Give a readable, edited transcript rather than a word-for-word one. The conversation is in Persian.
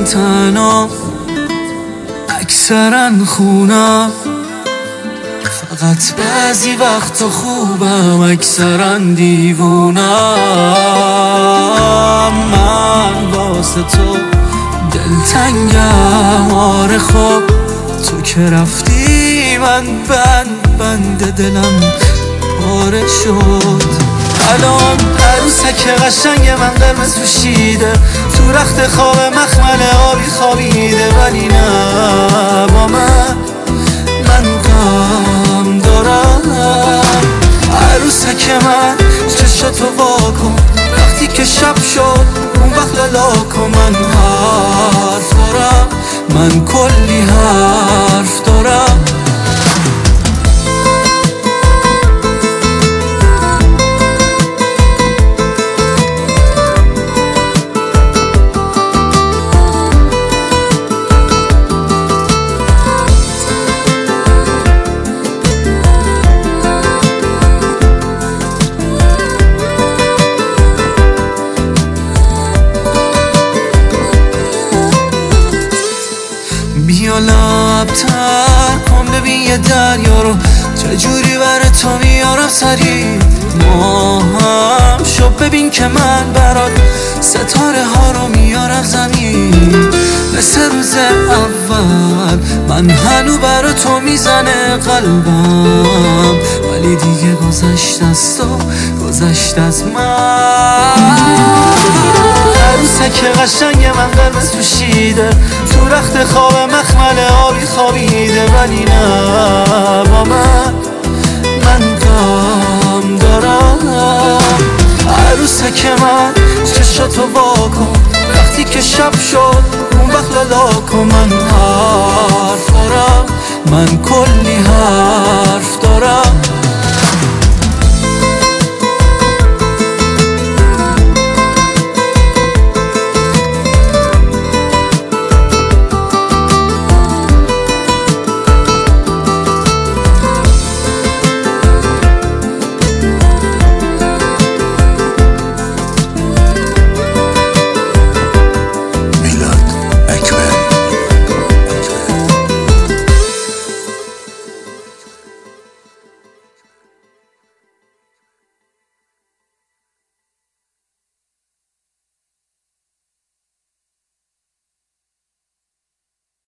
من تنها، اکثرا خونم، فقط بعضی وقت خوبم، اکثرا دیوونم. من واسه تو دلتنگم، آره خب تو که رفتی من بند دلم پاره شد. الان عروسک قشنگ من قرمز پوشیده، تو رخت خواب مخمل آبی خوابیده، ولی نه با من غم دارم. عروسک من چشاتو واکن، وقتی که شب شد اون وقت لاکن. من حرف دارم، من کلی حرف دارم. بیا لبتر کن ببین یه دریا رو چجوری بره تو میارم سریع. ما هم شو ببین که من برات ستاره ها رو میارم زمین. مثل روز اول من هنو برا تو میزنه قلبم، ولی دیگه گذشت از تو، گذشت از من. عروسک قشنگ من قرمز پوشیده، تو رخت خواب مخمل آبی خوابیده، ولی نه با من غم دارم. عروسک من چشاتو واکن، وقتی که شب شد اون وقت لاکن. من حرف دارم، من کلی حرف دارم.